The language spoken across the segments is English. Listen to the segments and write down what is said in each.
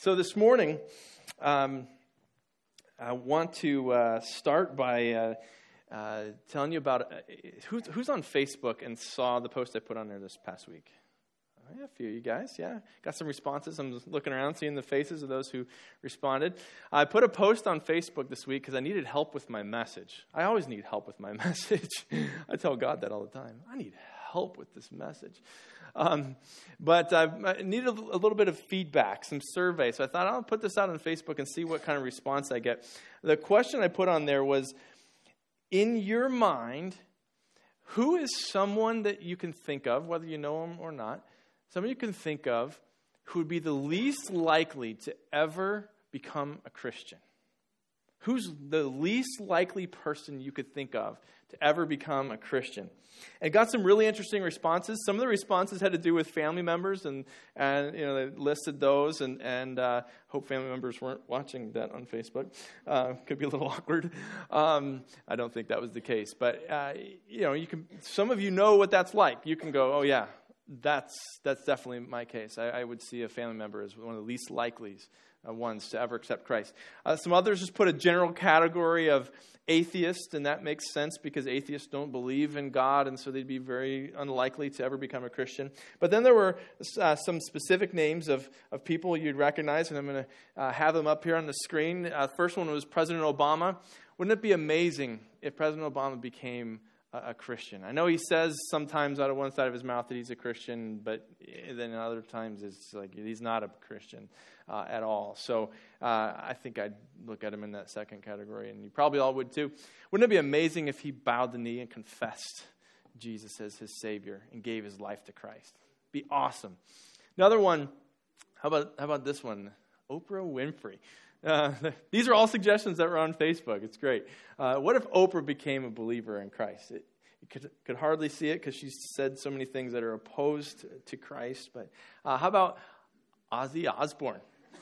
So this morning, I want to start by telling you about who's on Facebook and saw the post I put on there this past week. A few of you guys, yeah. Got some responses. I'm just looking around, seeing the faces of those who responded. I put a post on Facebook this week because I needed help with my message. I always need help with my message. I tell God that all the time. I need help with this message. But I needed a little bit of feedback, some survey. So I thought I'll put this out on Facebook and see what kind of response I get. The question I put on there was, in your mind, who is someone that you can think of, whether you know them or not, someone you can think of who would be the least likely to ever become a Christian? Who's the least likely person you could think of to ever become a Christian? And got some really interesting responses. Some of the responses had to do with family members, and they listed those. And hope family members weren't watching that on Facebook. Could be a little awkward. I don't think that was the case, but you can. Some of you know what that's like. You can go, oh yeah, that's definitely my case. I would see a family member as one of the least likely ones to ever accept Christ. Some others just put a general category of atheist, and that makes sense because atheists don't believe in God, and so they'd be very unlikely to ever become a Christian. But then there were some specific names of people you'd recognize, and I'm going to have them up here on the screen. First one was President Obama. Wouldn't it be amazing if President Obama became a Christian? I know he says sometimes out of one side of his mouth that he's a Christian, but then other times it's like he's not a Christian at all. So I think I'd look at him in that second category, and you probably all would too. Wouldn't it be amazing if he bowed the knee and confessed Jesus as his Savior and gave his life to Christ? Be awesome. Another one, how about this one? Oprah Winfrey. These are all suggestions that were on Facebook. It's great. What if Oprah became a believer in Christ? You could hardly see it because she's said so many things that are opposed to Christ. But how about Ozzy Osbourne?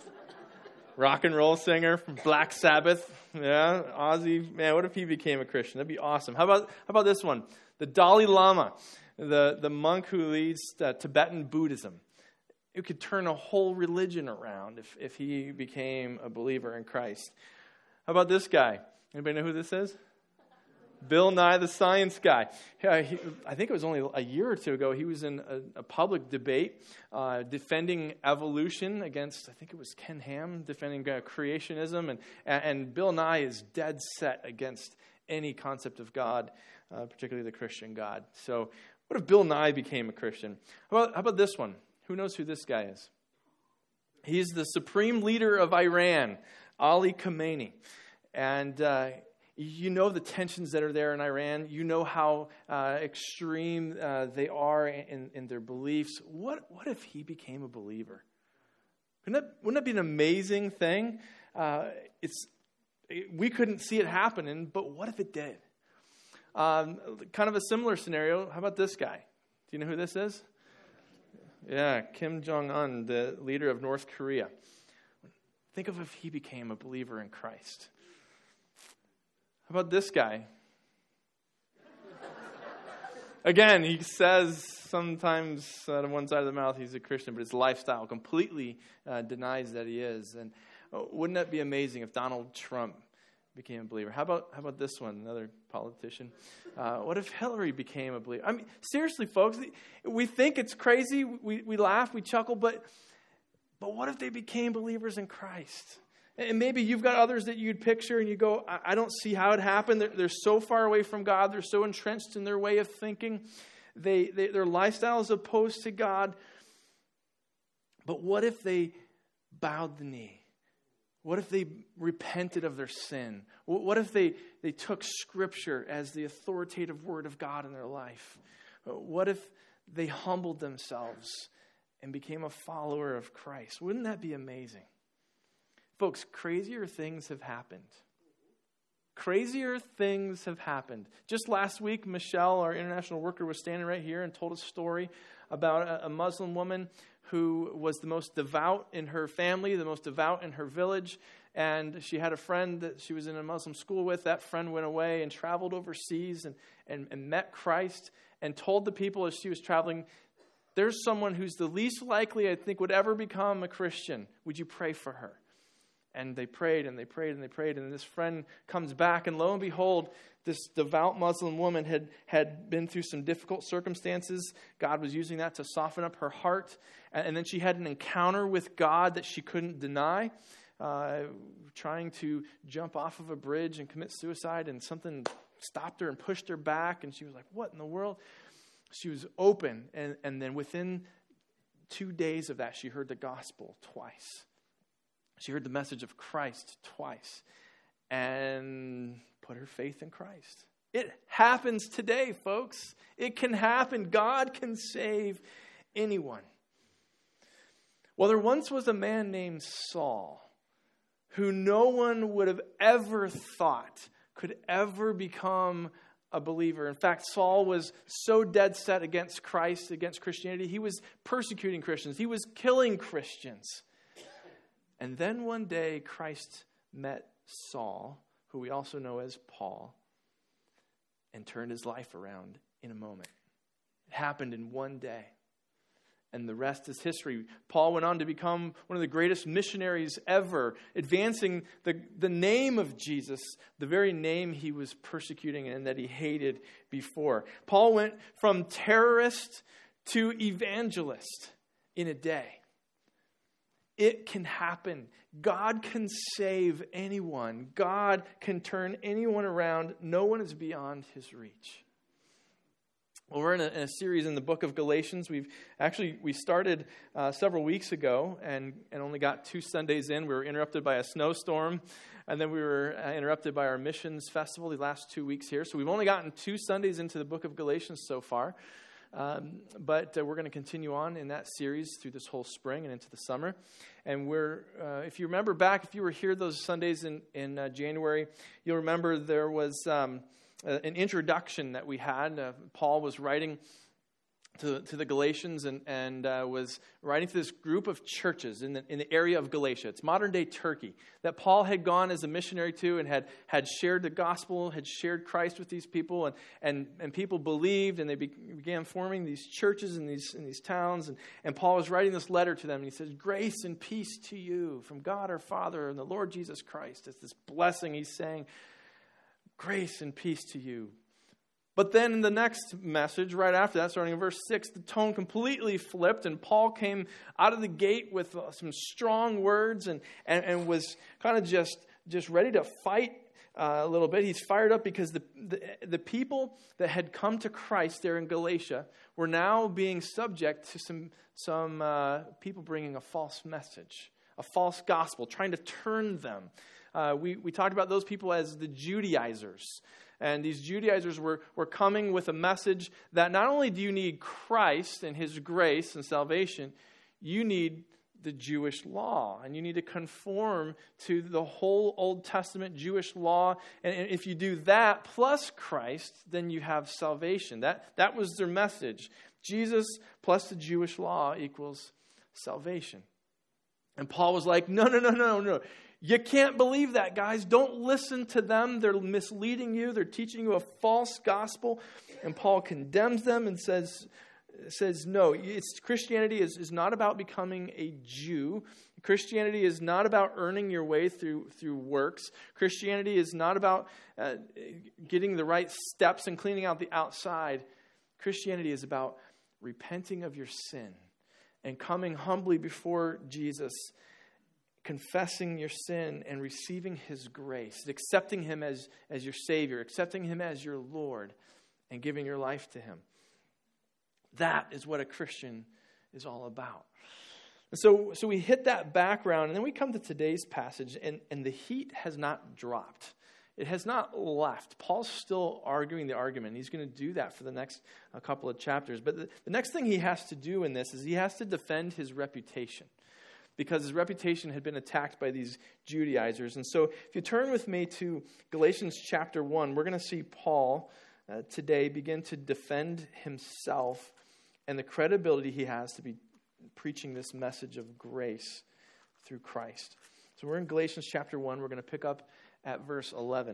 Rock and roll singer from Black Sabbath. Yeah, Ozzy. Man, what if he became a Christian? That'd be awesome. How about this one? The Dalai Lama, the monk who leads Tibetan Buddhism. It could turn a whole religion around if he became a believer in Christ. How about this guy? Anybody know who this is? Bill Nye the Science Guy. I think it was only a year or two ago, he was in a public debate defending evolution against, I think it was Ken Ham, defending creationism. And Bill Nye is dead set against any concept of God, particularly the Christian God. So what if Bill Nye became a Christian? How about this one? Who knows who this guy is? He's the supreme leader of Iran, Ali Khamenei. And you know the tensions that are there in Iran. You know how extreme they are in their beliefs. What if he became a believer? Wouldn't that be an amazing thing? We couldn't see it happening, but what if it did? Kind of a similar scenario. How about this guy? Do you know who this is? Yeah, Kim Jong-un, the leader of North Korea. Think of if he became a believer in Christ. How about this guy? Again, he says sometimes out of one side of the mouth he's a Christian, but his lifestyle completely denies that he is. And wouldn't that be amazing if Donald Trump became a believer? How about this one, another politician? What if Hillary became a believer? I mean, seriously, folks, we think it's crazy. We laugh, we chuckle, but what if they became believers in Christ? And maybe you've got others that you'd picture and you go, I don't see how it happened. They're so far away from God. They're so entrenched in their way of thinking. Their lifestyle is opposed to God. But what if they bowed the knee? What if they repented of their sin? What if they took Scripture as the authoritative word of God in their life? What if they humbled themselves and became a follower of Christ? Wouldn't that be amazing? Folks, crazier things have happened. Crazier things have happened. Just last week, Michelle, our international worker, was standing right here and told a story about a Muslim woman who was the most devout in her family, the most devout in her village, and she had a friend that she was in a Muslim school with. That friend went away and traveled overseas and met Christ and told the people as she was traveling, There's someone who's the least likely, I think, would ever become a Christian. Would you pray for her? And they prayed and they prayed and they prayed. And this friend comes back, and lo and behold, this devout Muslim woman had been through some difficult circumstances. God was using that to soften up her heart. And then she had an encounter with God that she couldn't deny, trying to jump off of a bridge and commit suicide. And something stopped her and pushed her back. And she was like, what in the world? She was open. And then within 2 days of that, she heard the gospel twice. She heard the message of Christ twice and put her faith in Christ. It happens today, folks. It can happen. God can save anyone. Well, there once was a man named Saul who no one would have ever thought could ever become a believer. In fact, Saul was so dead set against Christ, against Christianity, he was persecuting Christians. He was killing Christians. And then one day, Christ met Saul, who we also know as Paul, and turned his life around in a moment. It happened in one day. And the rest is history. Paul went on to become one of the greatest missionaries ever, advancing the name of Jesus, the very name he was persecuting and that he hated before. Paul went from terrorist to evangelist in a day. It can happen. God can save anyone. God can turn anyone around. No one is beyond his reach. Well, we're in a series in the book of Galatians. We started several weeks ago and only got 2 Sundays in. We were interrupted by a snowstorm, and then we were interrupted by our missions festival the last 2 weeks here. So we've only gotten 2 Sundays into the book of Galatians so far. But we're going to continue on in that series through this whole spring and into the summer. And if you remember back, if you were here those Sundays in January, you'll remember there was an introduction that we had. Paul was writing to the Galatians and was writing to this group of churches in the area of Galatia. It's modern-day Turkey, that Paul had gone as a missionary to and had shared the gospel, had shared Christ with these people, and people believed, and they began forming these churches in these towns. And Paul was writing this letter to them, and he says, "Grace and peace to you from God our Father and the Lord Jesus Christ." It's this blessing he's saying, grace and peace to you. But then in the next message, right after that, starting in verse 6, the tone completely flipped, and Paul came out of the gate with some strong words and was kind of just ready to fight a little bit. He's fired up because the people that had come to Christ there in Galatia were now being subject to some people bringing a false message, a false gospel, trying to turn them. We talked about those people as the Judaizers. And these Judaizers were coming with a message that not only do you need Christ and his grace and salvation, you need the Jewish law. And you need to conform to the whole Old Testament Jewish law. And if you do that plus Christ, then you have salvation. That was their message. Jesus plus the Jewish law equals salvation. And Paul was like, no. You can't believe that, guys. Don't listen to them. They're misleading you. They're teaching you a false gospel. And Paul condemns them and says no. Christianity is not about becoming a Jew. Christianity is not about earning your way through works. Christianity is not about getting the right steps and cleaning out the outside. Christianity is about repenting of your sin and coming humbly before Jesus, confessing your sin and receiving his grace, accepting him as your Savior, accepting him as your Lord, and giving your life to him. That is what a Christian is all about. So we hit that background, and then we come to today's passage, and the heat has not dropped. It has not left. Paul's still arguing the argument. He's going to do that for the next couple of chapters. But the next thing he has to do in this is he has to defend his reputation, because his reputation had been attacked by these Judaizers. And so if you turn with me to Galatians chapter 1, we're going to see Paul today begin to defend himself and the credibility he has to be preaching this message of grace through Christ. So we're in Galatians chapter 1. We're going to pick up at verse 11.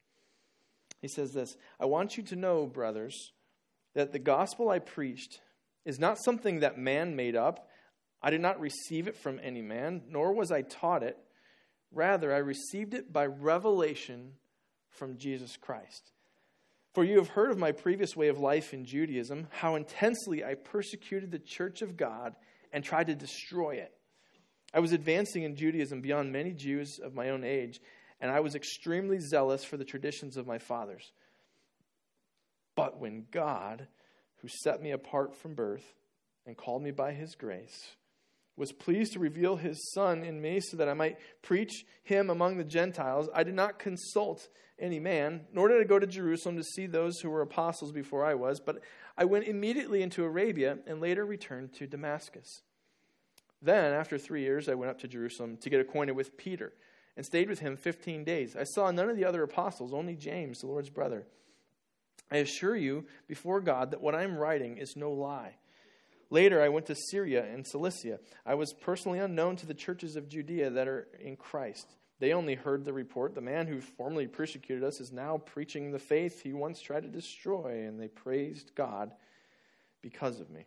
He says this, "I want you to know, brothers, that the gospel I preached is not something that man made up. I did not receive it from any man, nor was I taught it. Rather, I received it by revelation from Jesus Christ. For you have heard of my previous way of life in Judaism, how intensely I persecuted the church of God and tried to destroy it. I was advancing in Judaism beyond many Jews of my own age, and I was extremely zealous for the traditions of my fathers. But when God, who set me apart from birth and called me by his grace, was pleased to reveal his Son in me so that I might preach him among the Gentiles, I did not consult any man, nor did I go to Jerusalem to see those who were apostles before I was, but I went immediately into Arabia and later returned to Damascus. Then, after 3 years, I went up to Jerusalem to get acquainted with Peter and stayed with him 15 days. I saw none of the other apostles, only James, the Lord's brother. I assure you before God that what I am writing is no lie. Later, I went to Syria and Cilicia. I was personally unknown to the churches of Judea that are in Christ. They only heard the report. The man who formerly persecuted us is now preaching the faith he once tried to destroy, and they praised God because of me.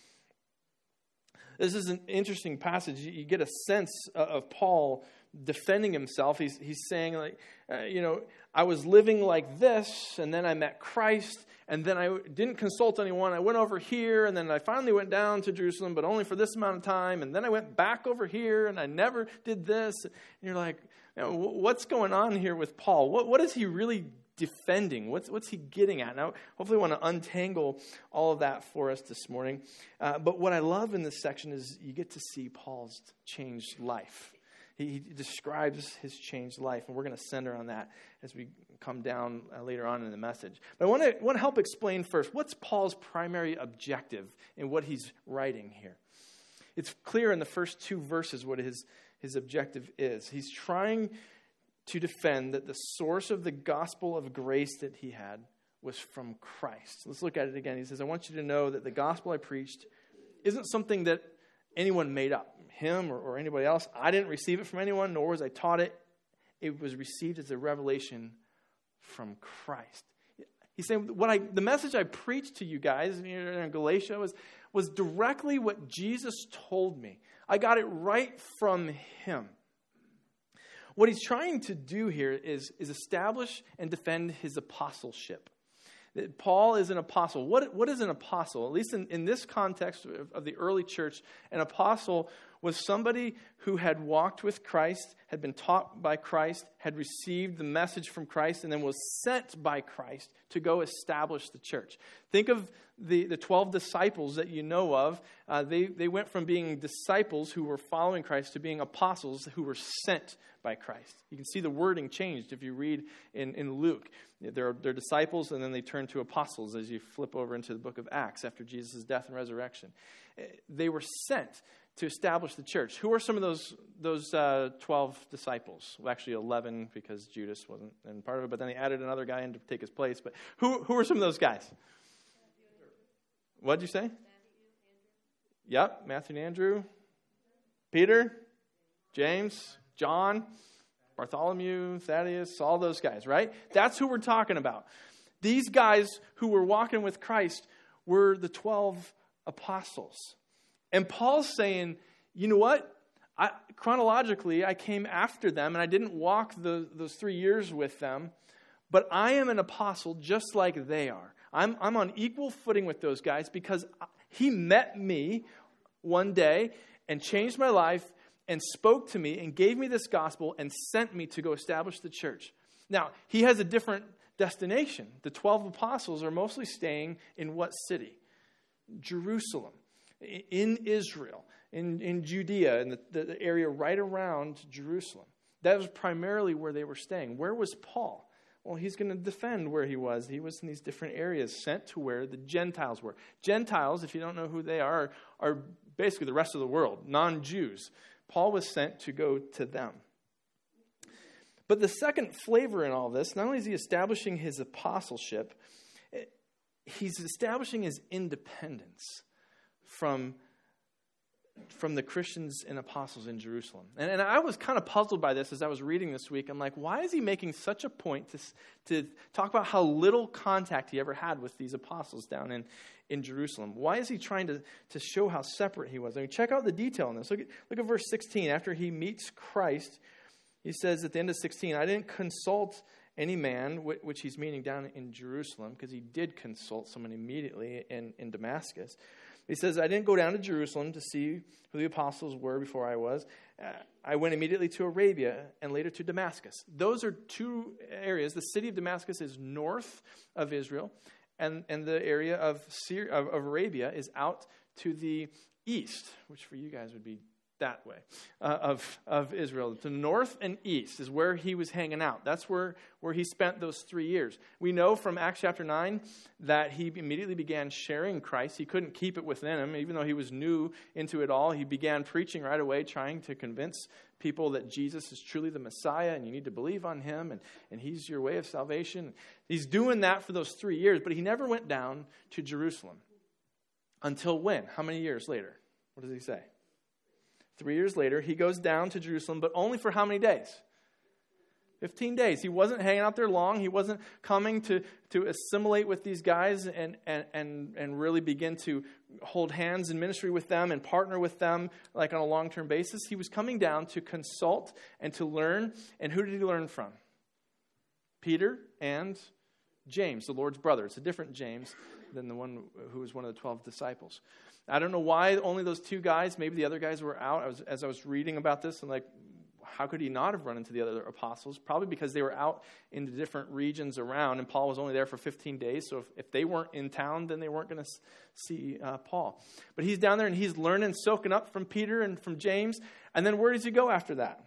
This is an interesting passage. You get a sense of Paul defending himself. He's saying, like, I was living like this, and then I met Christ, and then I didn't consult anyone. I went over here, and then I finally went down to Jerusalem, but only for this amount of time, and then I went back over here, and I never did this. And you're like, what's going on here with Paul? What is he really defending? What's he getting at? Now, hopefully I want to untangle all of that for us this morning. But what I love in this section is you get to see Paul's changed life. He describes his changed life, and we're going to center on that as we come down later on in the message. But I want to help explain first, what's Paul's primary objective in what he's writing here? It's clear in the first two verses what his objective is. He's trying to defend that the source of the gospel of grace that he had was from Christ. Let's look at it again. He says, I want you to know that the gospel I preached isn't something that anyone made up, him or anybody else. I didn't receive it from anyone, nor was I taught it. It was received as a revelation from Christ. He's saying, the message I preached to you guys in Galatia was directly what Jesus told me. I got it right from him. What he's trying to do here is establish and defend his apostleship. Paul is an apostle. What is an apostle? At least in this context of the early church, an apostle was somebody who had walked with Christ, had been taught by Christ, had received the message from Christ, and then was sent by Christ to go establish the church. Think of the 12 disciples that you know of. They went from being disciples who were following Christ to being apostles who were sent by Christ. You can see the wording changed if you read in Luke. They're disciples, and then they turn to apostles as you flip over into the book of Acts after Jesus' death and resurrection. They were sent to establish the church. Who are some of those 12 disciples? Well, actually 11 because Judas wasn't in part of it, but then they added another guy in to take his place. But who are some of those guys? What did you say? Matthew and Andrew. Peter, James, John, Bartholomew, Thaddeus, all those guys, right? That's who we're talking about. These guys who were walking with Christ were the 12 apostles. And Paul's saying, you know what? Chronologically, I came after them, and I didn't walk those 3 years with them, but I am an apostle just like they are. I'm on equal footing with those guys because he met me one day and changed my life and spoke to me and gave me this gospel and sent me to go establish the church. Now, he has a different destination. The 12 apostles are mostly staying in what city? Jerusalem. In Israel, in Judea, in the area right around Jerusalem. That was primarily where they were staying. Where was Paul? Well, he's going to defend where he was. He was in these different areas, sent to where the Gentiles were. Gentiles, if you don't know who they are basically the rest of the world, non-Jews. Paul was sent to go to them. But the second flavor in all this, not only is he establishing his apostleship, he's establishing his independence from from the Christians and apostles in Jerusalem. And I was kind of puzzled by this as I was reading this week. I'm like, why is he making such a point to talk about how little contact he ever had with these apostles down in Jerusalem? Why is he trying to show how separate he was? I mean, check out the detail in this. Look at verse 16. After he meets Christ, he says at the end of 16, I didn't consult any man, which he's meaning down in Jerusalem, because he did consult someone immediately in Damascus. He says, I didn't go down to Jerusalem to see who the apostles were before I was. I went immediately to Arabia and later to Damascus. Those are two areas. The city of Damascus is north of Israel, and the area of Arabia is out to the east, which for you guys would be that way, of Israel. To the north and east is where he was hanging out. That's where he spent those 3 years. We know from Acts chapter 9 that he immediately began sharing Christ. He couldn't keep it within him. Even though he was new into it all, he began preaching right away, trying to convince people that Jesus is truly the Messiah and you need to believe on him and he's your way of salvation. He's doing that for those 3 years, but he never went down to Jerusalem. Until when? How many years later? What does he say? 3 years later, he goes down to Jerusalem, but only for how many days? 15 days. He wasn't hanging out there long. He wasn't coming to assimilate with these guys and really begin to hold hands in ministry with them and partner with them like on a long-term basis. He was coming down to consult and to learn. And who did he learn from? Peter and James, the Lord's brother. It's a different James than the one who was one of the 12 disciples. I don't know why only those two guys. Maybe the other guys were out. As I was reading about this, I'm like, how could he not have run into the other apostles? Probably because they were out in the different regions around, and Paul was only there for 15 days. So if they weren't in town, then they weren't going to see Paul. But he's down there, and he's learning, soaking up from Peter and from James. And then where does he go after that?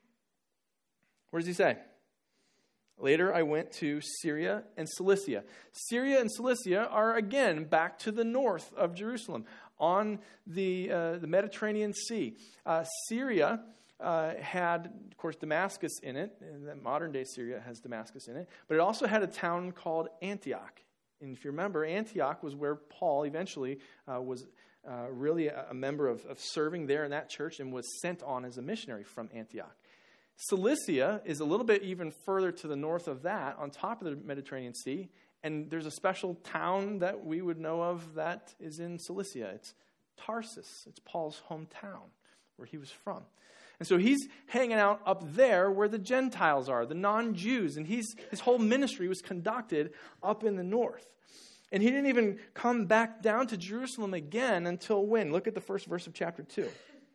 Where does he say? Later, I went to Syria and Cilicia. Syria and Cilicia are, again, back to the north of Jerusalem on the Mediterranean Sea. Syria had, of course, Damascus in it. And modern-day Syria has Damascus in it. But it also had a town called Antioch. And if you remember, Antioch was where Paul eventually was really a member of serving there in that church and was sent on as a missionary from Antioch. Cilicia is a little bit even further to the north of that, on top of the Mediterranean Sea, and there's a special town that we would know of that is in Cilicia. It's Tarsus. It's Paul's hometown, where he was from. And so he's hanging out up there where the Gentiles are, the non-Jews, and his whole ministry was conducted up in the north. And he didn't even come back down to Jerusalem again until when? Look at the first verse of chapter 2.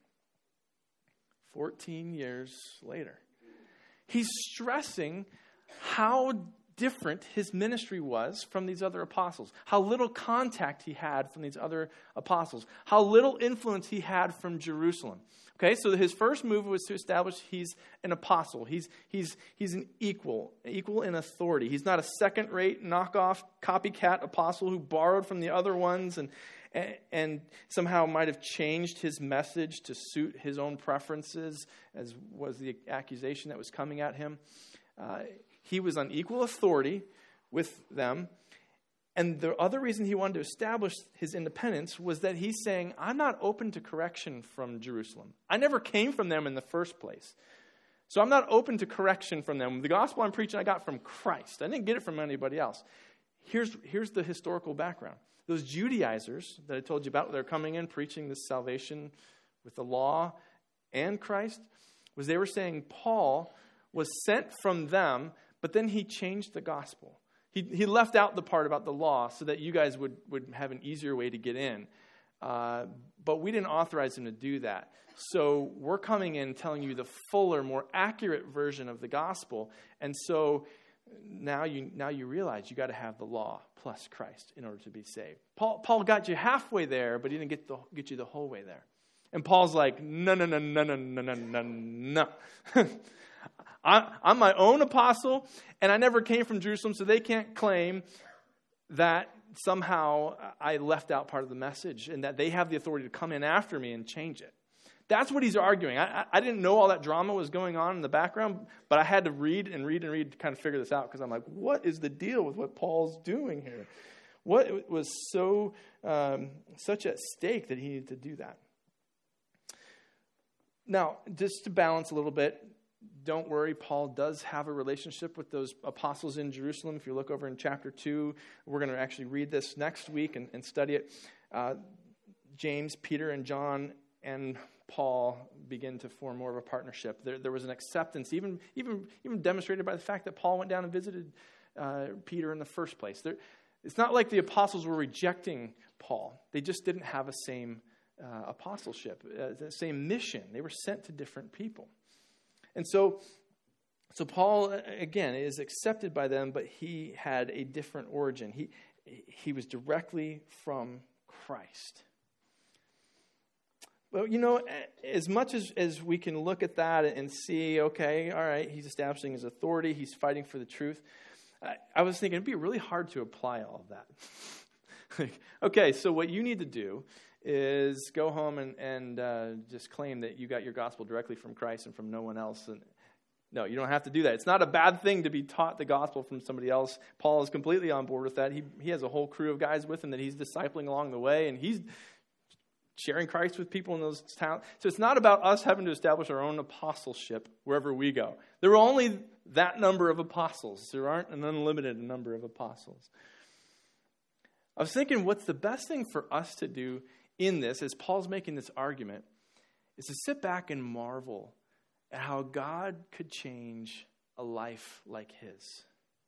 14 years later. He's stressing how different his ministry was from these other apostles, how little contact he had from these other apostles, how little influence he had from Jerusalem. Okay, so his first move was to establish he's an apostle. He's an equal in authority. He's not a second-rate, knockoff, copycat apostle who borrowed from the other ones and somehow might have changed his message to suit his own preferences, as was the accusation that was coming at him. He was on equal authority with them. And the other reason he wanted to establish his independence was that he's saying, I'm not open to correction from Jerusalem. I never came from them in the first place. So I'm not open to correction from them. The gospel I'm preaching I got from Christ. I didn't get it from anybody else. Here's the historical background. Those Judaizers that I told you about, they're coming in preaching this salvation with the law and Christ, was they were saying Paul was sent from them, but then he changed the gospel. He left out the part about the law so that you guys would have an easier way to get in. But we didn't authorize him to do that. So we're coming in telling you the fuller, more accurate version of the gospel. And so now you realize you got to have the law plus Christ in order to be saved. Paul got you halfway there, but he didn't get you the whole way there. And Paul's like, no. I'm my own apostle, and I never came from Jerusalem, so they can't claim that somehow I left out part of the message and that they have the authority to come in after me and change it. That's what he's arguing. I didn't know all that drama was going on in the background, but I had to read to kind of figure this out, because I'm like, what is the deal with what Paul's doing here? What was such at stake that he needed to do that? Now, just to balance a little bit, don't worry, Paul does have a relationship with those apostles in Jerusalem. If you look over in chapter 2, we're going to actually read this next week and study it. James, Peter, and John and Paul begin to form more of a partnership. There was an acceptance, even demonstrated by the fact that Paul went down and visited Peter in the first place. It's not like the apostles were rejecting Paul. They just didn't have a same apostleship, the same mission. They were sent to different people. And so Paul, again, is accepted by them, but he had a different origin. He was directly from Christ. Well, as much as we can look at that and see, okay, all right, he's establishing his authority, he's fighting for the truth, I was thinking it'd be really hard to apply all of that. Okay, so what you need to do is go home and just claim that you got your gospel directly from Christ and from no one else. And no, you don't have to do that. It's not a bad thing to be taught the gospel from somebody else. Paul is completely on board with that. He has a whole crew of guys with him that he's discipling along the way, and he's sharing Christ with people in those towns. So it's not about us having to establish our own apostleship wherever we go. There are only that number of apostles. There aren't an unlimited number of apostles. I was thinking, what's the best thing for us to do in this, as Paul's making this argument, is to sit back and marvel at how God could change a life like his.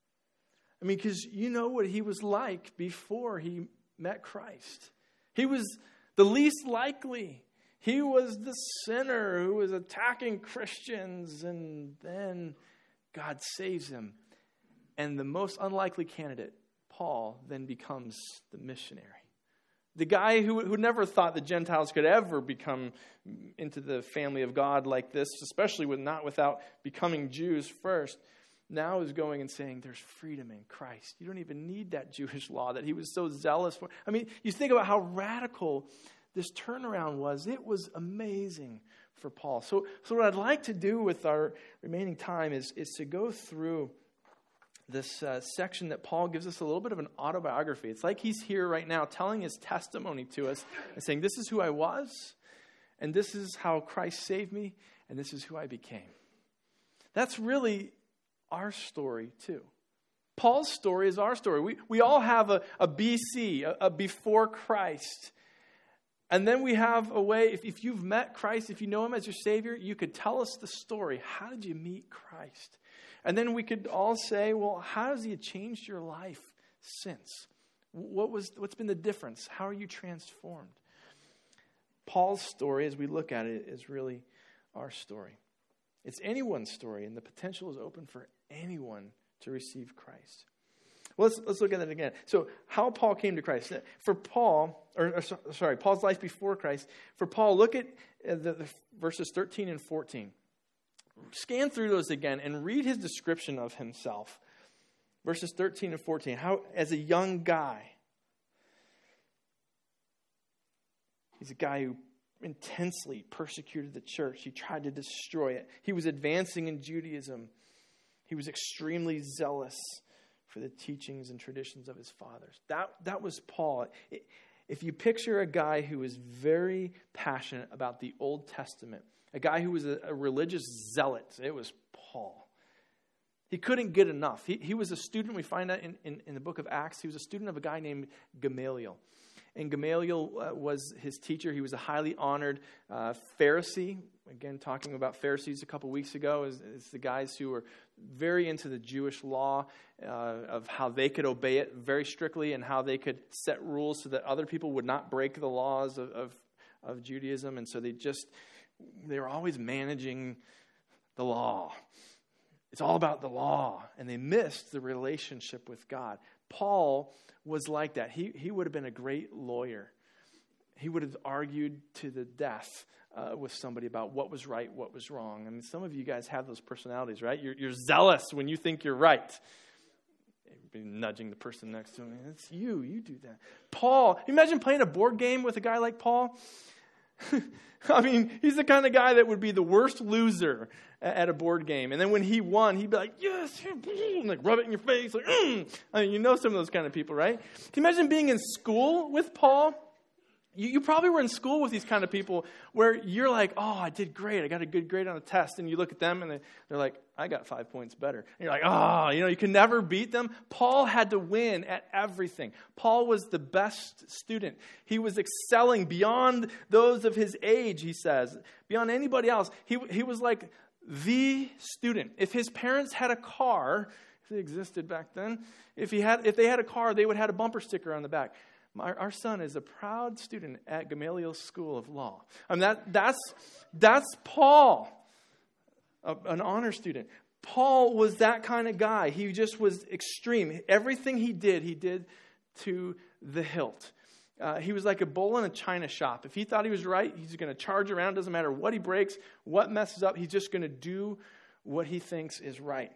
I mean, because you know what he was like before he met Christ. He was the least likely. He was the sinner who was attacking Christians, and then God saves him. And the most unlikely candidate, Paul, then becomes the missionary. The guy who never thought the Gentiles could ever become into the family of God like this, especially not without becoming Jews first, now is going and saying there's freedom in Christ. You don't even need that Jewish law that he was so zealous for. I mean, you think about how radical this turnaround was. It was amazing for Paul. So what I'd like to do with our remaining time is to go through this section that Paul gives us a little bit of an autobiography. It's like he's here right now telling his testimony to us and saying, this is who I was, and this is how Christ saved me, and this is who I became. That's really our story too. Paul's story is our story. We all have a BC, a before Christ. And then we have a way, if you've met Christ, if you know him as your Savior, you could tell us the story. How did you meet Christ? And then we could all say, well, how has he changed your life since? What's been the difference? How are you transformed? Paul's story, as we look at it, is really our story. It's anyone's story, and the potential is open for anyone to receive Christ. Well, let's look at it again. So how Paul came to Christ. For Paul, Paul's life before Christ. For Paul, look at the verses 13 and 14. Scan through those again and read his description of himself. Verses 13 and 14. How, as a young guy, he's a guy who intensely persecuted the church. He tried to destroy it. He was advancing in Judaism. He was extremely zealous for the teachings and traditions of his fathers. That was Paul. If you picture a guy who is very passionate about the Old Testament, a guy who was a religious zealot, it was Paul. He couldn't get enough. He was a student, we find that in the book of Acts, he was a student of a guy named Gamaliel. And Gamaliel was his teacher. He was a highly honored Pharisee. Again, talking about Pharisees a couple weeks ago, is the guys who were very into the Jewish law of how they could obey it very strictly and how they could set rules so that other people would not break the laws of Judaism. And so they were always managing the law. It's all about the law. And they missed the relationship with God. Paul was like that. He would have been a great lawyer. He would have argued to the death with somebody about what was right, what was wrong. I mean, some of you guys have those personalities, right? You're zealous when you think you're right. Be nudging the person next to him. It's you. You do that. Paul, imagine playing a board game with a guy like Paul. I mean, he's the kind of guy that would be the worst loser at a board game. And then when he won, he'd be like, yes, and like rub it in your face. Like, I mean, you know some of those kind of people, right? Can you imagine being in school with Paul? You probably were in school with these kind of people where you're like, oh, I did great. I got a good grade on a test. And you look at them and they're like, I got 5 points better. And you're like, oh, you can never beat them. Paul had to win at everything. Paul was the best student. He was excelling beyond those of his age, he says, beyond anybody else. He was like the student. If his parents had a car, if they existed back then, if they had a car, they would have had a bumper sticker on the back. Our son is a proud student at Gamaliel's School of Law. I mean, that's Paul, an honor student. Paul was that kind of guy. He just was extreme. Everything he did to the hilt. He was like a bull in a china shop. If he thought he was right, he's going to charge around. Doesn't matter what he breaks, what messes up. He's just going to do what he thinks is right.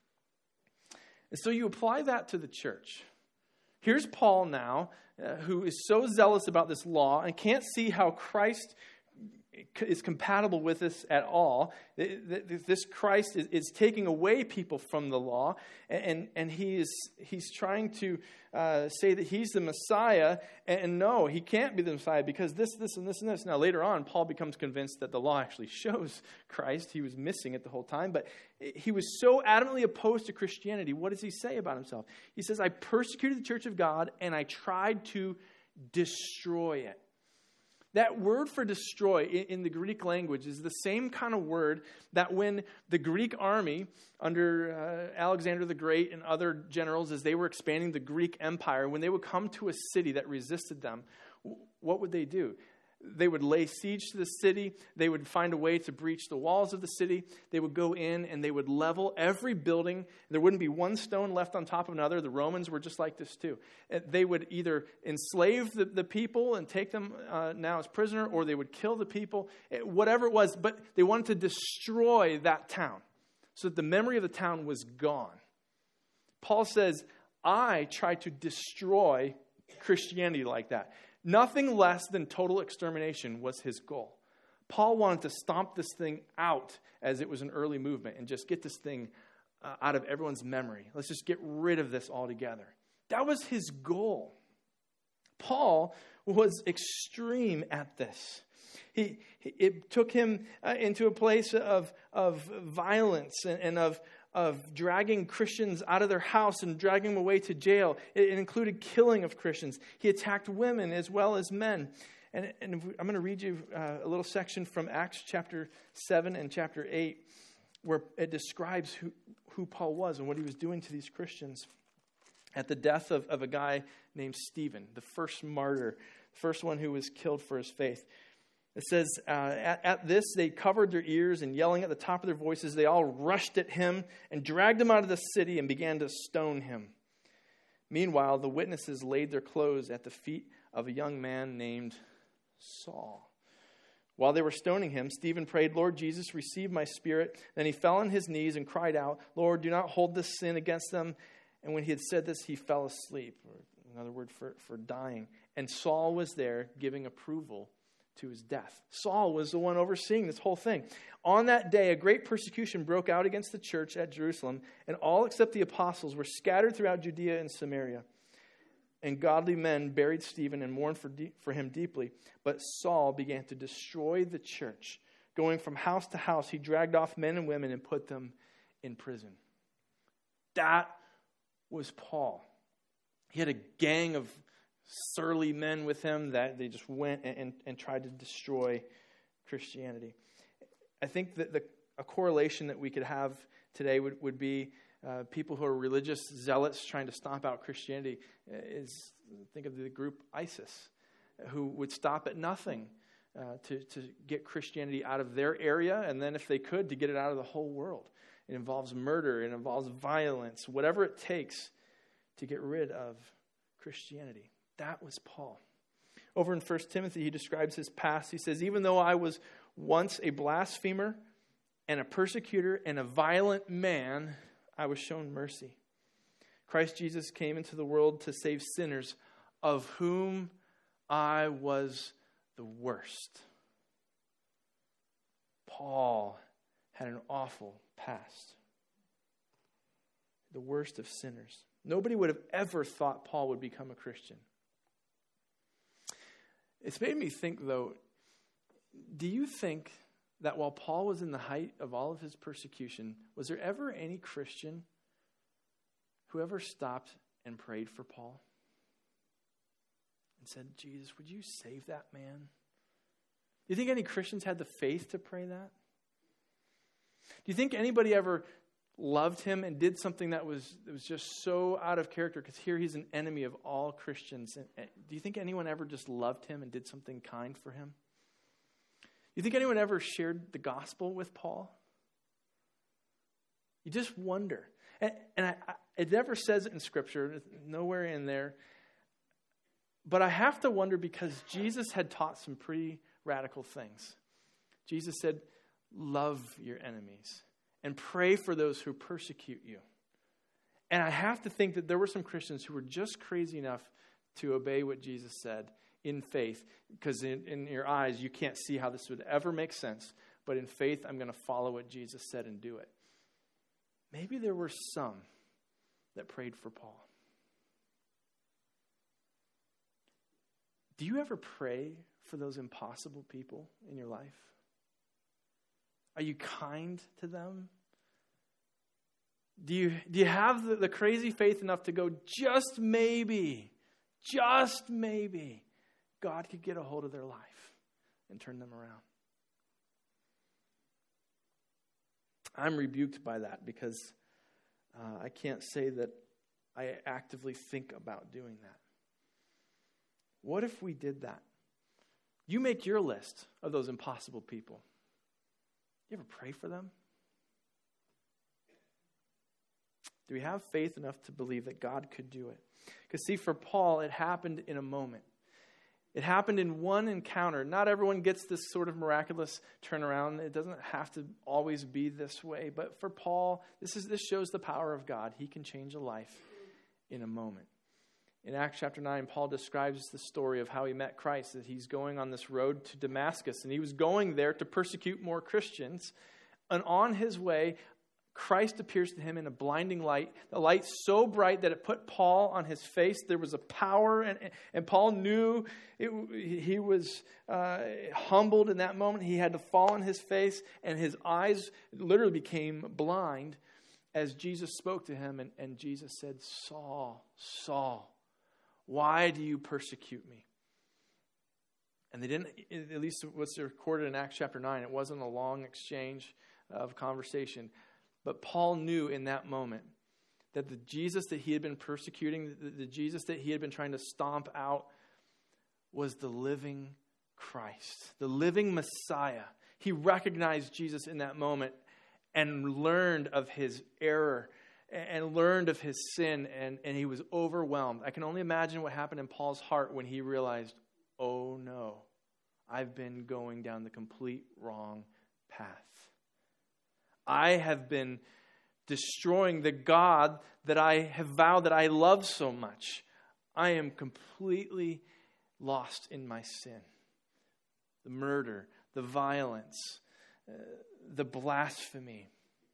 And so you apply that to the church. Here's Paul now, who is so zealous about this law and can't see how Christ is compatible with this at all. This Christ is taking away people from the law, and he's trying to say that he's the Messiah, and no, he can't be the Messiah because this, and this, and this. Now later on, Paul becomes convinced that the law actually shows Christ. He was missing it the whole time, but he was so adamantly opposed to Christianity. What does he say about himself? He says, I persecuted the church of God, and I tried to destroy it. That word for destroy in the Greek language is the same kind of word that when the Greek army under Alexander the Great and other generals, as they were expanding the Greek Empire, when they would come to a city that resisted them, what would they do? They would lay siege to the city. They would find a way to breach the walls of the city. They would go in and they would level every building. There wouldn't be one stone left on top of another. The Romans were just like this too. They would either enslave the people and take them now as prisoner, or they would kill the people, whatever it was. But they wanted to destroy that town so that the memory of the town was gone. Paul says, I tried to destroy Christianity like that. Nothing less than total extermination was his goal. Paul wanted to stomp this thing out as it was an early movement and just get this thing out of everyone's memory. Let's just get rid of this altogether. That was his goal. Paul was extreme at this. It took him into a place of violence and of dragging Christians out of their house and dragging them away to jail. It included killing of Christians. He attacked women as well as men. And I'm going to read you a little section from Acts chapter 7 and chapter 8 where it describes who Paul was and what he was doing to these Christians at the death of a guy named Stephen, the first martyr, first one who was killed for his faith. It says, at this, they covered their ears, and yelling at the top of their voices, they all rushed at him and dragged him out of the city and began to stone him. Meanwhile, the witnesses laid their clothes at the feet of a young man named Saul. While they were stoning him, Stephen prayed, Lord Jesus, receive my spirit. Then he fell on his knees and cried out, Lord, do not hold this sin against them. And when he had said this, he fell asleep, or another word for dying. And Saul was there giving approval to his death. Saul was the one overseeing this whole thing. On that day, a great persecution broke out against the church at Jerusalem, and all except the apostles were scattered throughout Judea and Samaria. And godly men buried Stephen and mourned for him deeply. But Saul began to destroy the church. Going from house to house, he dragged off men and women and put them in prison. That was Paul. He had a gang of surly men with him that they just went and tried to destroy Christianity. I think that a correlation that we could have today would be people who are religious zealots trying to stomp out Christianity. Think of the group ISIS, who would stop at nothing to get Christianity out of their area, and then if they could, to get it out of the whole world. It involves murder, it involves violence, whatever it takes to get rid of Christianity. That was Paul. Over in 1 Timothy, he describes his past. He says, even though I was once a blasphemer and a persecutor and a violent man, I was shown mercy. Christ Jesus came into the world to save sinners, of whom I was the worst. Paul had an awful past. The worst of sinners. Nobody would have ever thought Paul would become a Christian. It's made me think, though, do you think that while Paul was in the height of all of his persecution, was there ever any Christian who ever stopped and prayed for Paul and said, Jesus, would you save that man? Do you think any Christians had the faith to pray that? Do you think anybody ever loved him and did something that was just so out of character? Because here he's an enemy of all Christians. Do you think anyone ever just loved him and did something kind for him? Do you think anyone ever shared the gospel with Paul? You just wonder. And it never says it in Scripture, nowhere in there. But I have to wonder because Jesus had taught some pretty radical things. Jesus said, love your enemies and pray for those who persecute you. And I have to think that there were some Christians who were just crazy enough to obey what Jesus said in faith, because in your eyes, you can't see how this would ever make sense. But in faith, I'm going to follow what Jesus said and do it. Maybe there were some that prayed for Paul. Do you ever pray for those impossible people in your life? Are you kind to them? Do you have the crazy faith enough to go, just maybe, God could get a hold of their life and turn them around? I'm rebuked by that because I can't say that I actively think about doing that. What if we did that? You make your list of those impossible people. You ever pray for them? Do we have faith enough to believe that God could do it? Because see, for Paul, it happened in a moment. It happened in one encounter. Not everyone gets this sort of miraculous turnaround. It doesn't have to always be this way. But for Paul, this shows the power of God. He can change a life in a moment. In Acts chapter 9, Paul describes the story of how he met Christ, that he's going on this road to Damascus, and he was going there to persecute more Christians. And on his way, Christ appears to him in a blinding light, the light so bright that it put Paul on his face. There was a power, and Paul knew he was humbled in that moment. He had to fall on his face, and his eyes literally became blind as Jesus spoke to him, and Jesus said, Saul, Saul, why do you persecute me? And they didn't, at least what's recorded in Acts chapter 9, it wasn't a long exchange of conversation. But Paul knew in that moment that the Jesus that he had been persecuting, the Jesus that he had been trying to stomp out, was the living Christ, the living Messiah. He recognized Jesus in that moment and learned of his error and learned of his sin, and he was overwhelmed. I can only imagine what happened in Paul's heart when he realized, oh no, I've been going down the complete wrong path. I have been destroying the God that I have vowed that I love so much. I am completely lost in my sin. The murder, the violence, the blasphemy.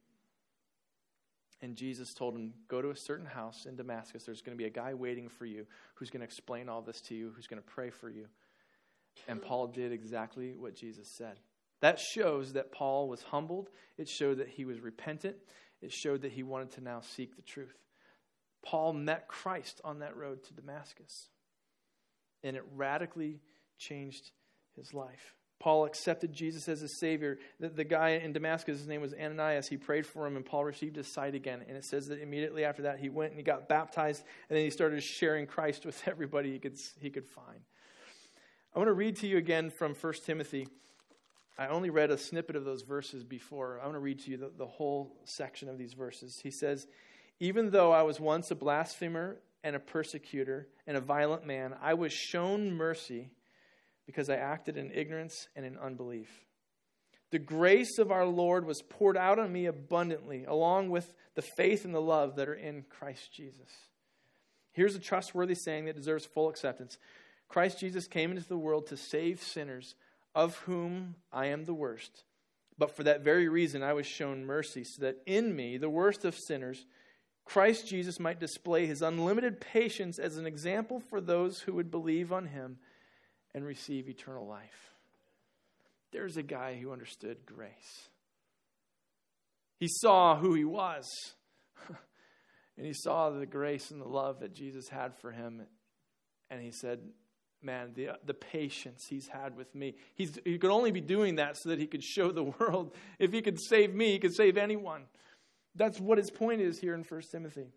And Jesus told him, go to a certain house in Damascus. There's going to be a guy waiting for you who's going to explain all this to you, who's going to pray for you. And Paul did exactly what Jesus said. That shows that Paul was humbled. It showed that he was repentant. It showed that he wanted to now seek the truth. Paul met Christ on that road to Damascus, and it radically changed his life. Paul accepted Jesus as his Savior. The guy in Damascus, his name was Ananias. He prayed for him, and Paul received his sight again. And it says that immediately after that, he went and he got baptized, and then he started sharing Christ with everybody he could find. I want to read to you again from 1 Timothy. I only read a snippet of those verses before. I want to read to you the whole section of these verses. He says, even though I was once a blasphemer and a persecutor and a violent man, I was shown mercy because I acted in ignorance and in unbelief. The grace of our Lord was poured out on me abundantly, along with the faith and the love that are in Christ Jesus. Here's a trustworthy saying that deserves full acceptance. Christ Jesus came into the world to save sinners, of whom I am the worst. But for that very reason I was shown mercy, so that in me, the worst of sinners, Christ Jesus might display his unlimited patience as an example for those who would believe on him and receive eternal life. There's a guy who understood grace. He saw who he was. And he saw the grace and the love that Jesus had for him. And he said, man, the patience he's had with me. He could only be doing that so that he could show the world. If he could save me, he could save anyone. That's what his point is here in 1 Timothy.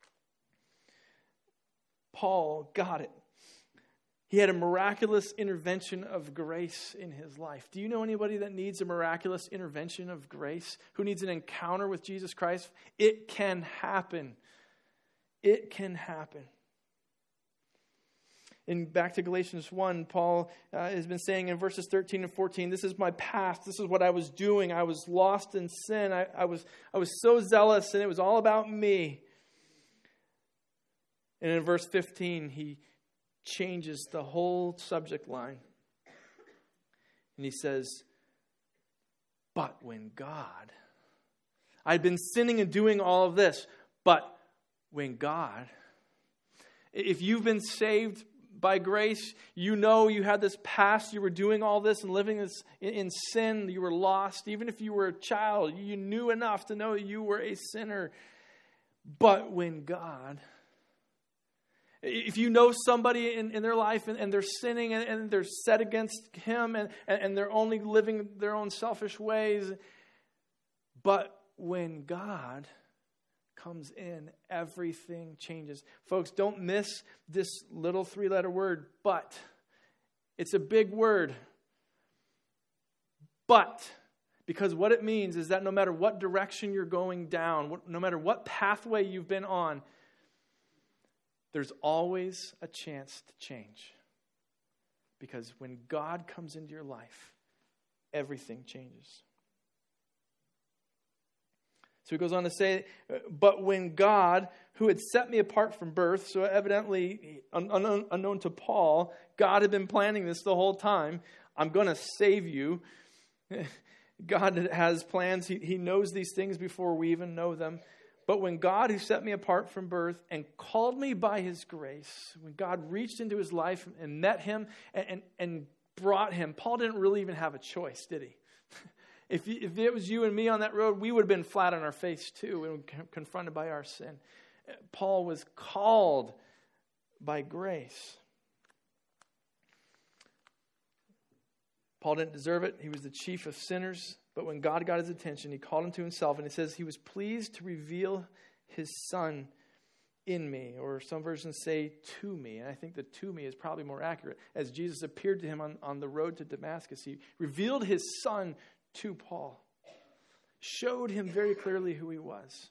Paul got it. He had a miraculous intervention of grace in his life. Do you know anybody that needs a miraculous intervention of grace? Who needs an encounter with Jesus Christ? It can happen. It can happen. And back to Galatians 1, Paul has been saying in verses 13 and 14, this is my past. This is what I was doing. I was lost in sin. I was so zealous, and it was all about me. And in verse 15, he changes the whole subject line. And he says, but when God, I'd been sinning and doing all of this, but when God, if you've been saved by grace, you know you had this past, you were doing all this and living this in sin, you were lost. Even if you were a child, you knew enough to know you were a sinner. But when God, if you know somebody in their life and they're sinning and they're set against Him and they're only living their own selfish ways, but when God comes in, everything changes. Folks, don't miss this little 3-letter word, but. It's a big word. But. Because what it means is that no matter what direction you're going down, no matter what pathway you've been on, there's always a chance to change. Because when God comes into your life, everything changes. So he goes on to say, but when God, who had set me apart from birth, so evidently unknown to Paul, God had been planning this the whole time. I'm going to save you. God has plans. He knows these things before we even know them. But when God, who set me apart from birth and called me by His grace, when God reached into his life and met him and brought him, Paul didn't really even have a choice, did he? If it was you and me on that road, we would have been flat on our face too and confronted by our sin. Paul was called by grace. Paul didn't deserve it. He was the chief of sinners. But when God got his attention, He called him to Himself. And it says He was pleased to reveal His Son in me. Or some versions say to me. And I think the to me is probably more accurate. As Jesus appeared to him on the road to Damascus, He revealed His Son to Paul. Showed him very clearly who He was.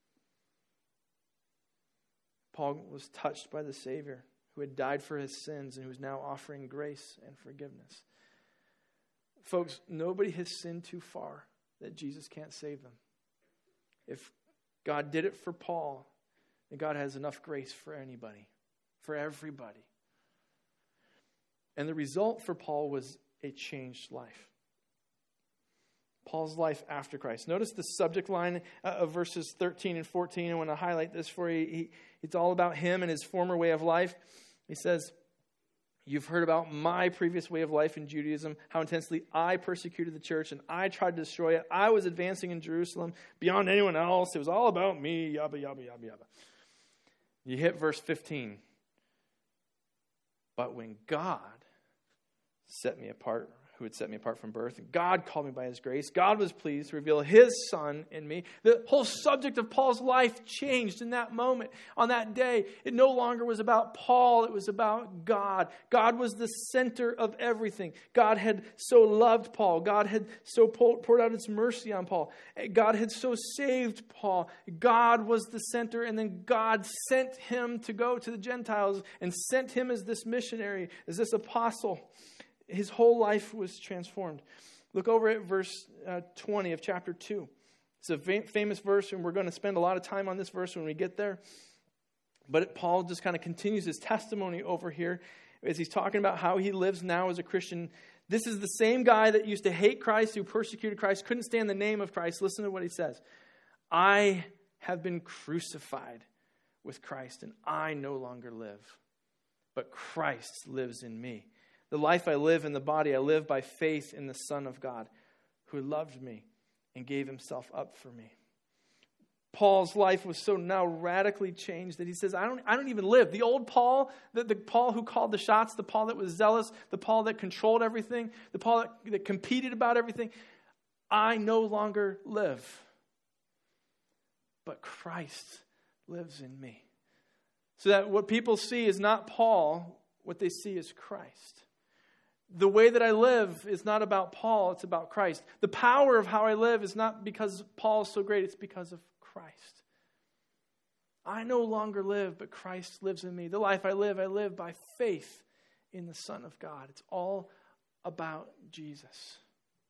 Paul was touched by the Savior who had died for his sins and who is now offering grace and forgiveness. Folks, nobody has sinned too far that Jesus can't save them. If God did it for Paul, then God has enough grace for anybody, for everybody. And the result for Paul was a changed life. Paul's life after Christ. Notice the subject line of verses 13 and 14. I want to highlight this for you. It's all about him and his former way of life. He says, you've heard about my previous way of life in Judaism, how intensely I persecuted the church and I tried to destroy it. I was advancing in Jerusalem beyond anyone else. It was all about me, yabba, yabba, yabba, yabba. You hit verse 15. But when God set me apart, who had set me apart from birth, and God called me by His grace, God was pleased to reveal His Son in me. The whole subject of Paul's life changed in that moment. On that day, it no longer was about Paul, it was about God. God was the center of everything. God had so loved Paul. God had so poured out His mercy on Paul. God had so saved Paul. God was the center, and then God sent him to go to the Gentiles and sent him as this missionary, as this apostle. His whole life was transformed. Look over at verse 20 of chapter 2. It's a famous verse, and we're going to spend a lot of time on this verse when we get there. But Paul just kind of continues his testimony over here as he's talking about how he lives now as a Christian. This is the same guy that used to hate Christ, who persecuted Christ, couldn't stand the name of Christ. Listen to what he says. I have been crucified with Christ, and I no longer live, but Christ lives in me. The life I live in the body, I live by faith in the Son of God, who loved me and gave himself up for me. Paul's life was so now radically changed that he says, I don't even live. The old Paul, the Paul who called the shots, the Paul that was zealous, the Paul that controlled everything, the Paul that competed about everything, I no longer live. But Christ lives in me. So that what people see is not Paul, what they see is Christ. The way that I live is not about Paul, it's about Christ. The power of how I live is not because Paul is so great, it's because of Christ. I no longer live, but Christ lives in me. The life I live by faith in the Son of God. It's all about Jesus.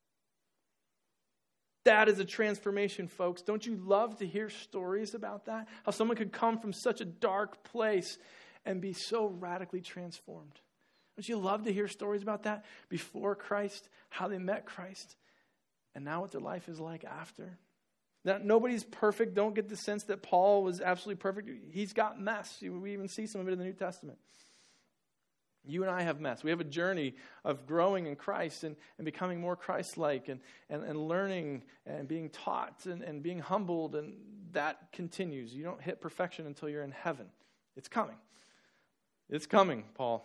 That is a transformation, folks. Don't you love to hear stories about that? How someone could come from such a dark place and be so radically transformed. Don't you love to hear stories about that? Before Christ, how they met Christ, and now what their life is like after. Now, nobody's perfect. Don't get the sense that Paul was absolutely perfect. He's got mess. We even see some of it in the New Testament. You and I have mess. We have a journey of growing in Christ and becoming more Christ-like and learning and being taught and being humbled, and that continues. You don't hit perfection until you're in heaven. It's coming. It's coming, Paul.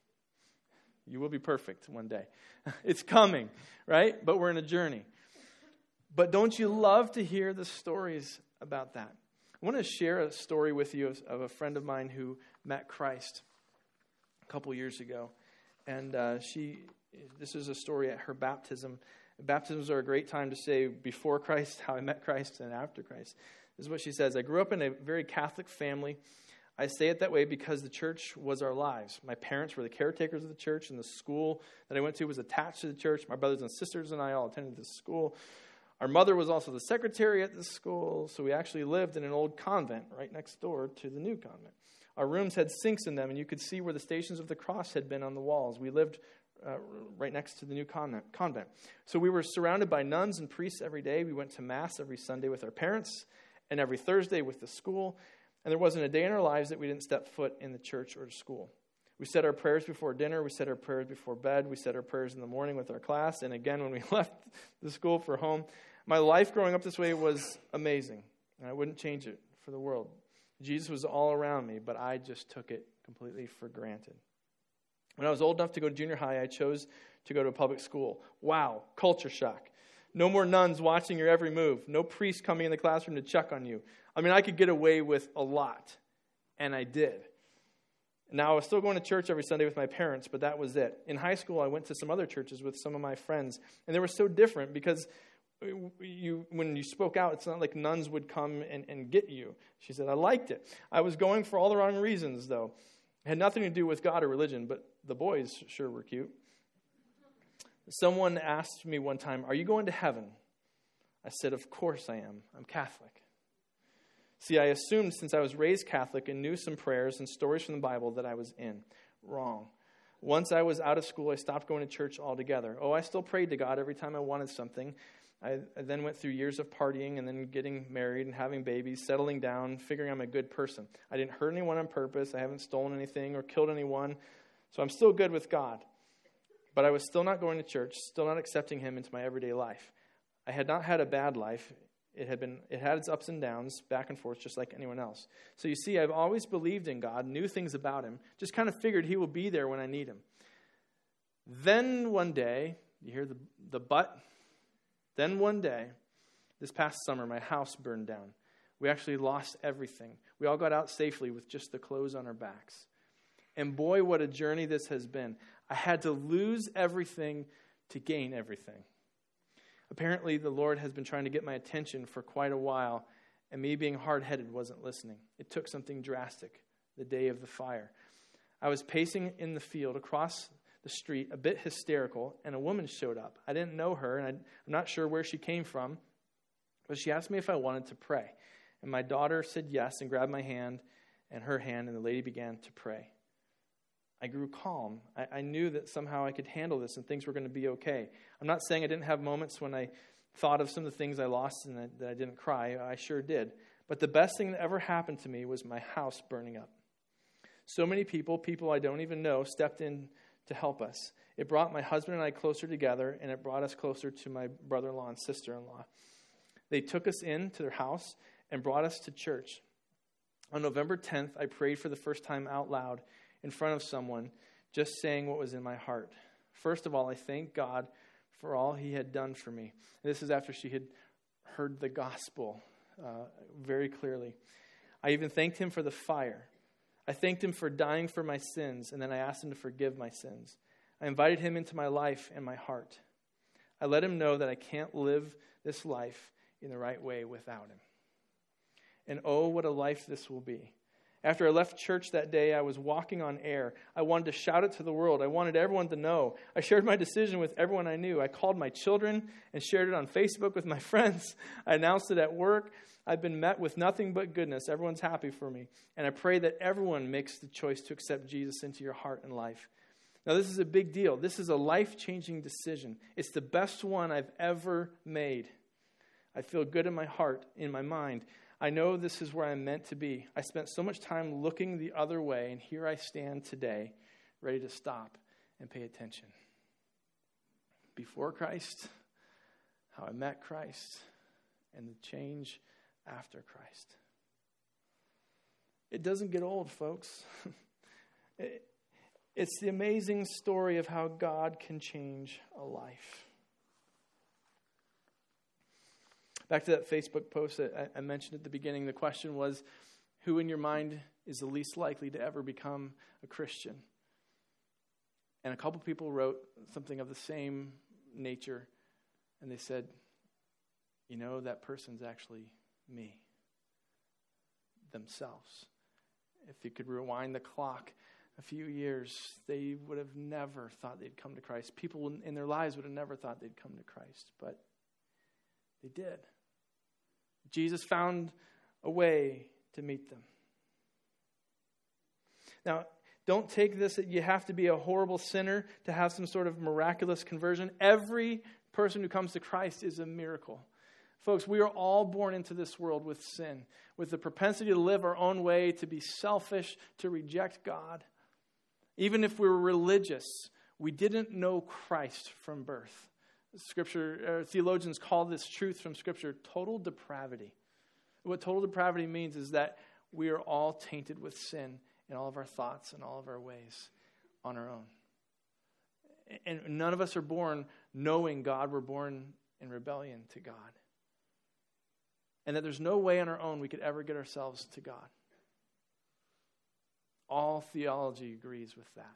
You will be perfect one day. It's coming, right? But we're in a journey. But don't you love to hear the stories about that? I want to share a story with you of a friend of mine who met Christ a couple years ago. And this is a story at her baptism. Baptisms are a great time to say before Christ, how I met Christ, and after Christ. This is what she says. I grew up in a very Catholic family. I say it that way because the church was our lives. My parents were the caretakers of the church, and the school that I went to was attached to the church. My brothers and sisters and I all attended this school. Our mother was also the secretary at the school, so we actually lived in an old convent right next door to the new convent. Our rooms had sinks in them, and you could see where the Stations of the Cross had been on the walls. We lived right next to the new convent. So we were surrounded by nuns and priests every day. We went to Mass every Sunday with our parents, and every Thursday with the school. And there wasn't a day in our lives that we didn't step foot in the church or school. We said our prayers before dinner. We said our prayers before bed. We said our prayers in the morning with our class. And again, when we left the school for home. My life growing up this way was amazing. And I wouldn't change it for the world. Jesus was all around me, but I just took it completely for granted. When I was old enough to go to junior high, I chose to go to a public school. Wow, culture shock. No more nuns watching your every move. No priest coming in the classroom to check on you. I mean, I could get away with a lot, and I did. Now, I was still going to church every Sunday with my parents, but that was it. In high school, I went to some other churches with some of my friends, and they were so different because when you spoke out, it's not like nuns would come and get you. She said, I liked it. I was going for all the wrong reasons, though. It had nothing to do with God or religion, but the boys sure were cute. Someone asked me one time, are you going to heaven? I said, of course I am. I'm Catholic. See, I assumed since I was raised Catholic and knew some prayers and stories from the Bible that I was in. Wrong. Once I was out of school, I stopped going to church altogether. Oh, I still prayed to God every time I wanted something. I then went through years of partying and then getting married and having babies, settling down, figuring I'm a good person. I didn't hurt anyone on purpose. I haven't stolen anything or killed anyone. So I'm still good with God. But I was still not going to church, still not accepting him into my everyday life. I had not had a bad life. It had its ups and downs, back and forth, just like anyone else. So you see, I've always believed in God, knew things about him, just kind of figured he will be there when I need him. Then one day, you hear the but? Then one day, this past summer, my house burned down. We actually lost everything. We all got out safely with just the clothes on our backs. And boy, what a journey this has been. I had to lose everything to gain everything. Apparently, the Lord has been trying to get my attention for quite a while, and me being hard-headed wasn't listening. It took something drastic, the day of the fire. I was pacing in the field across the street, a bit hysterical, and a woman showed up. I didn't know her, and I'm not sure where she came from, but she asked me if I wanted to pray. And my daughter said yes and grabbed my hand and her hand, and the lady began to pray. I grew calm. I knew that somehow I could handle this and things were going to be okay. I'm not saying I didn't have moments when I thought of some of the things I lost and that I didn't cry. I sure did. But the best thing that ever happened to me was my house burning up. So many people I don't even know, stepped in to help us. It brought my husband and I closer together, and it brought us closer to my brother-in-law and sister-in-law. They took us into their house and brought us to church. On November 10th, I prayed for the first time out loud in front of someone, just saying what was in my heart. First of all, I thank God for all he had done for me. And this is after she had heard the gospel very clearly. I even thanked him for the fire. I thanked him for dying for my sins, and then I asked him to forgive my sins. I invited him into my life and my heart. I let him know that I can't live this life in the right way without him. And oh, what a life this will be. After I left church that day, I was walking on air. I wanted to shout it to the world. I wanted everyone to know. I shared my decision with everyone I knew. I called my children and shared it on Facebook with my friends. I announced it at work. I've been met with nothing but goodness. Everyone's happy for me. And I pray that everyone makes the choice to accept Jesus into your heart and life. Now, this is a big deal. This is a life-changing decision. It's the best one I've ever made. I feel good in my heart, in my mind. I know this is where I'm meant to be. I spent so much time looking the other way, and here I stand today, ready to stop and pay attention. Before Christ, how I met Christ, and the change after Christ. It doesn't get old, folks. It's the amazing story of how God can change a life. Back to that Facebook post that I mentioned at the beginning, the question was, who in your mind is the least likely to ever become a Christian? And a couple people wrote something of the same nature, and they said, you know, that person's actually me, themselves. If you could rewind the clock a few years, they would have never thought they'd come to Christ. People in their lives would have never thought they'd come to Christ, but they did. Jesus found a way to meet them. Now, don't take this that you have to be a horrible sinner to have some sort of miraculous conversion. Every person who comes to Christ is a miracle. Folks, we are all born into this world with sin, with the propensity to live our own way, to be selfish, to reject God. Even if we were religious, we didn't know Christ from birth. Scripture, theologians call this truth from Scripture total depravity. What total depravity means is that we are all tainted with sin in all of our thoughts and all of our ways on our own. And none of us are born knowing God. We're born in rebellion to God. And that there's no way on our own we could ever get ourselves to God. All theology agrees with that.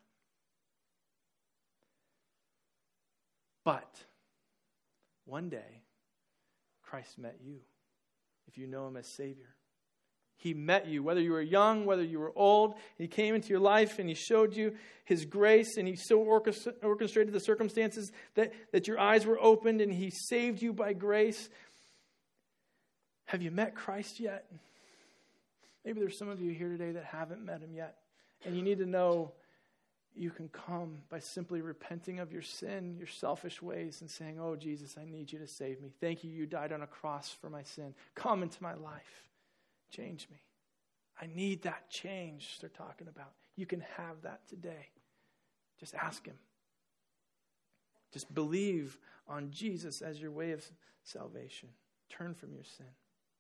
But one day, Christ met you, if you know him as Savior. He met you, whether you were young, whether you were old. He came into your life and he showed you his grace, and he so orchestrated the circumstances that your eyes were opened, and he saved you by grace. Have you met Christ yet? Maybe there's some of you here today that haven't met him yet, and you need to know you can come by simply repenting of your sin, your selfish ways, and saying, oh, Jesus, I need you to save me. Thank you, you died on a cross for my sin. Come into my life. Change me. I need that change they're talking about. You can have that today. Just ask him. Just believe on Jesus as your way of salvation. Turn from your sin.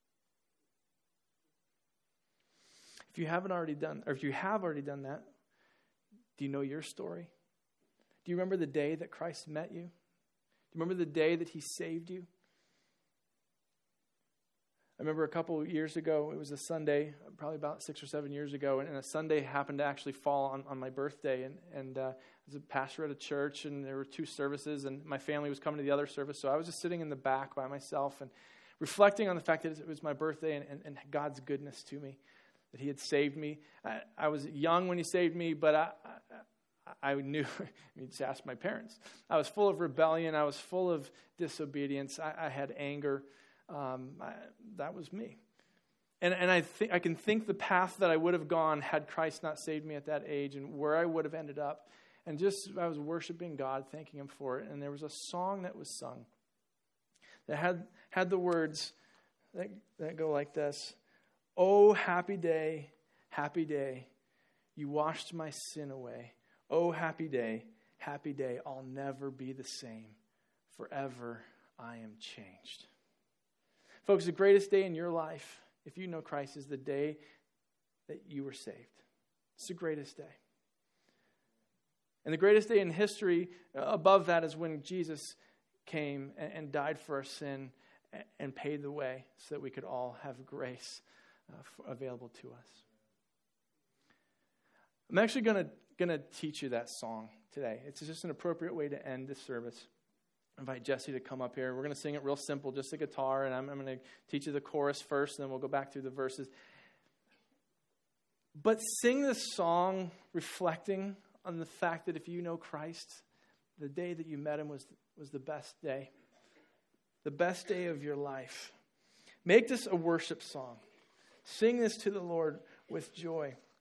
If you haven't already done, or if you have already done that, do you know your story? Do you remember the day that Christ met you? Do you remember the day that he saved you? I remember a couple of years ago, it was a Sunday, probably about 6 or 7 years ago, and a Sunday happened to actually fall on my birthday, and I was a pastor at a church, and there were 2 services, and my family was coming to the other service, so I was just sitting in the back by myself and reflecting on the fact that it was my birthday and God's goodness to me, that he had saved me. I was young when he saved me, but I knew, I mean, just ask my parents. I was full of rebellion. I was full of disobedience. I had anger. That was me. And I can think the path that I would have gone had Christ not saved me at that age, and where I would have ended up. And just, I was worshiping God, thanking him for it. And there was a song that was sung that had the words that go like this. Oh, happy day, you washed my sin away. Oh, happy day, happy day. I'll never be the same. Forever I am changed. Folks, the greatest day in your life, if you know Christ, is the day that you were saved. It's the greatest day. And the greatest day in history above that is when Jesus came and died for our sin and paid the way so that we could all have grace available to us. I'm actually going to teach you that song today. It's just an appropriate way to end this service. I invite Jesse to come up here. We're going to sing it real simple, just the guitar, and I'm going to teach you the chorus first, and then we'll go back through the verses. But sing this song reflecting on the fact that if you know Christ, the day that you met him was the best day. The best day of your life. Make this a worship song. Sing this to the Lord with joy.